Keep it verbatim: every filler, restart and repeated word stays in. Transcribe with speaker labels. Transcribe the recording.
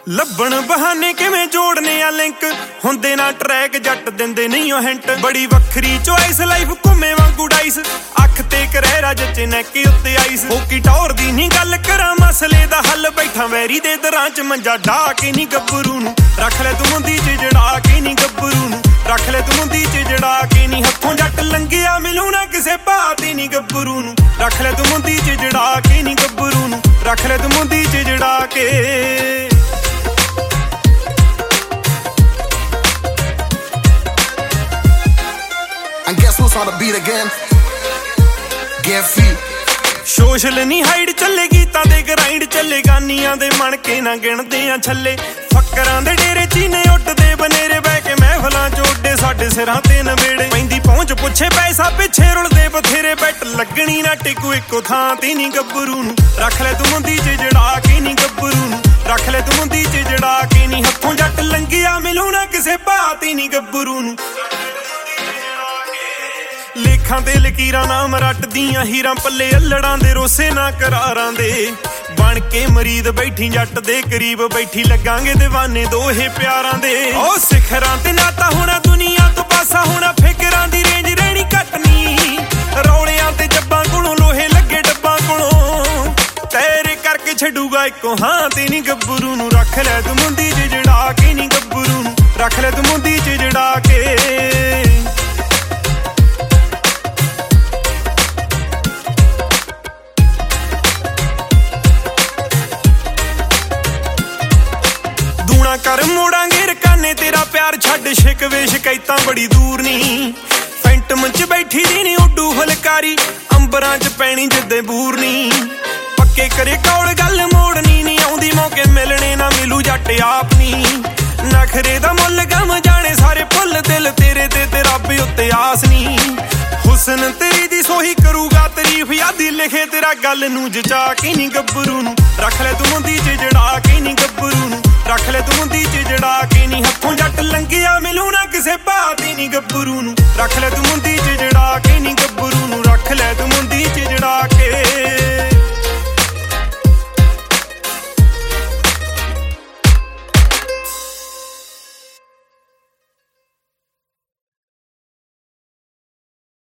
Speaker 1: ਲੱਭਣ ਬਹਾਨੇ ਕਿਵੇਂ ਜੋੜਨੇ ਆ ਲਿੰਕ ਹੁੰਦੇ ਨਾ ਟਰੈਕ ਜੱਟ ਦਿੰਦੇ ਨਹੀਂ ਉਹ ਹਿੰਟ ਬੜੀ ਵੱਖਰੀ ਚੋਇਸ ਲਾਈਫ ਘੁੰਮੇ ਵਾਂਗੂ ਡਾਈਸ ਅੱਖ ਤੇ ਕਰਹਿਰਾ ਜੱਚੇ ਨੈਕ ਉੱਤੇ ਆਈਸ ਹੋਕੀ ਟੌਰ ਦੀ ਨਹੀਂ ਗੱਲ ਕਰਾਂ ਮਸਲੇ ਦਾ ਹੱਲ ਬੈਠਾ ਵੈਰੀ ਦੇ ਦਰਾਂ ਚ ਮੰਜਾ ਢਾ ਕੇ ਨਹੀਂ ਗੱਭਰੂ ਨੂੰ ਰੱਖ ਲੈ ਤੂੰ ਮੁੰਦੀ ਚ ਜੜਾ ਕੇ ਨਹੀਂ ਗੱਭਰੂ ਨੂੰ ਰੱਖ ਲੈ ਤੂੰ ਮੁੰਦੀ ਚ ਜੜਾ ਕੇ ਨਹੀਂ ਹੱਥੋਂ ਜੱਟ ਲੰਘਿਆ ਮਿਲੂ ਨਾ ਕਿਸੇ ਬਾਤ ਹੀ ਨਹੀਂ ਗੱਭਰੂ ਨੂੰ ਰੱਖ ਲੈ ਤੂੰ ਮੁੰਦੀ ਚ ਜੜਾ ਕੇ ਨਹੀਂ ਗੱਭਰੂ ਨੂੰ ਰੱਖ ਲੈ ਤੂੰ ਮੁੰਦੀ ਚ ਜੜਾ ਕੇ
Speaker 2: And guess who's on the beat again? Get free.
Speaker 1: Social ਨਹੀਂ ਹਾਈਡ ਚੱਲੇ ਗੀਤਾਂ ਦੇ ਗਰਾਈਂਡ ਚੱਲੇ ਗਾਨੀਆਂ ਦੇ ਮਣ ਕੇ ਨਾ ਗਿਣਦੇ ਆ ਛੱਲੇ ਫੱਕਰਾਂ ਦੇ ਡੇਰੇ ਚੀਨੇ ਉੱਡਦੇ ਬਨੇਰੇ ਬਹਿ ਕੇ ਮਹਿਫਲਾਂ ਚ ਉੱਡੇ ਸਾਡੇ ਸਿਰਾਂ ਤੇ ਨਵੇੜੇ ਪੈਂਦੀ ਪਹੁੰਚ ਪੁੱਛੇ ਪੈਸਾ ਪਿੱਛੇ ਰੁਲਦੇ ਬਥੇਰੇ ਬੈਟ ਲੱਗਣੀ ਨਾ ਟਿਕੂ ਇੱਕੋ ਥਾਂ ਤੇ ਨਹੀਂ ਗੱਭਰੂ ਨੂੰ ਰੱਖ ਲੈ ਤੂੰ ਮੁੰਦੀ ਚ ਜੜਾ ਕੇ ਨਹੀਂ ਗੱਭਰੂ ਨੂੰ ਰੱਖ ਲੈ ਤੂੰ ਮੁੰਦੀ ਚ ਜੜਾ ਕੇ ਨਹੀਂ ਹੱਥੋਂ ਜੱਟ ਲੰਘਿਆ ਮਿਲੂ ਨਾ ਕਿਸੇ ਬਾਤ ਹੀ ਨਹੀਂ ਗੱਭਰੂ ਨੂੰ ਲੇਖਾਂ ਤੇ ਲਕੀਰਾਂ ਨਾਮ ਰੱਟਦੀਆਂ ਹੀਰਾਂ ਪੱਲੇ ਅਲੜਾਂ ਦੇ ਰੋਸੇ ਨਾ ਕਰਾਰਾਂ ਦੇ ਬਣ ਕੇ ਮਰੀਦ ਬੈਠੀ ਜੱਟ ਦੇ ਕਰੀਬ ਬੈਠੀ ਲੱਗਾਂਗੇ دیਵਾਨੇ ਦੋਹੇ ਪਿਆਰਾਂ ਦੇ ਓ ਸਿਖਰਾਂ ਤੇ ਨਾਤਾ ਹੋਣਾ ਦੁਨੀਆ ਤੋਂ ਪਾਸਾ ਹੋਣਾ ਫਿਕਰਾਂ ਦੀ ਰੇਂਜ ਰਹਿਣੀ ਘਟਨੀ ਰੌਲਿਆਂ ਤੇ ਜੱਬਾਂ ਕੋਲੋਂ ਲੋਹੇ ਲੱਗੇ ਡੱਬਾਂ ਕੋਲੋਂ ਤੇਰੇ ਕਰਕੇ ਛੱਡੂਗਾ ਇੱਕੋ ਹਾਂ ਤੇ ਨਹੀਂ ਗੱਭਰੂ ਨੂੰ ਰੱਖ ਲੈ ਤੂੰ ਮੁੰਦੀ ਚ ਜੜਾ ਕੇ ਨਹੀਂ ਗੱਭਰੂ ਨੂੰ ਰੱਖ ਲੈ ਤੂੰ ਮੁੰਦੀ ਚ ਜੜਾ ਕੇ ਕਰ ਮੋੜਾਂਗੇ ਰਕਾਨੇ ਤੇਰਾ ਪਿਆਰ ਛੱਡ ਸ਼ਿਕਵੇ ਸ਼ਿਕਾਇਤਾਂ ਬੜੀ ਦੂਰ ਨਹੀਂ ਫੈਂਟਮ ਚ ਬੈਠੀ ਦੀ ਨੀ ਉੱਡੂ ਫੁਲਕਾਰੀ ਅੰਬਰਾਂ ਚ ਪੈਣੀ ਜਿੱਦੇ ਬੂਰ ਨਹੀਂ ਪੱਕੇ ਕਰੇ ਕੌਲ ਗੱਲ ਮੋੜਨੀ ਨਹੀਂ ਆਉਂਦੀ ਮੌਕੇ ਮਿਲਣੇ ਨਾ ਮਿਲੂ ਜੱਟ ਆਪ ਨਹੀਂ ਨਖਰੇ ਦਾ ਮੁੱਲ ਗਮ ਜਾਣੇ ਸਾਰੇ ਭੁੱਲ ਦਿਲ ਤੇਰੇ ਤੇ ਤੇ ਰੱਬ ਉੱਤੇ ਆਸ ਨਹੀਂ ਹੁਸਨ ਤੇਰੀ ਦੀ ਸੋਹੀ ਕਰੂਗਾ ਤਾਰੀਫ ਯਾਦੀ ਲਿਖੇ ਤੇਰਾ ਗੱਲ ਨੂੰ ਜਚਾ ਕੇ ਨਹੀਂ ਗੱਭਰੂ ਨੂੰ ਰੱਖ ਲੈ ਤੂੰ ਮੁੰਦੀ ਚ ਜੜਾ ਕੇ ਨਹੀਂ ਗੱਭਰੂ ਨੂੰ ਰੱਖ ਲੈ ਤੂੰ ਮੁੰਦੀ ਚ ਜੜਾ ਕੇ ਨਹੀਂ ਹੱਥੋਂ ਜੱਟ ਲੰਘਿਆ ਮਿਲੂ ਨਾ ਕਿਸੇ ਬਾਤ ਹੀ ਨਹੀਂ ਗੱਭਰੂ ਨੂੰ ਰੱਖ ਲੈ ਤੂੰ ਮੁੰਦੀ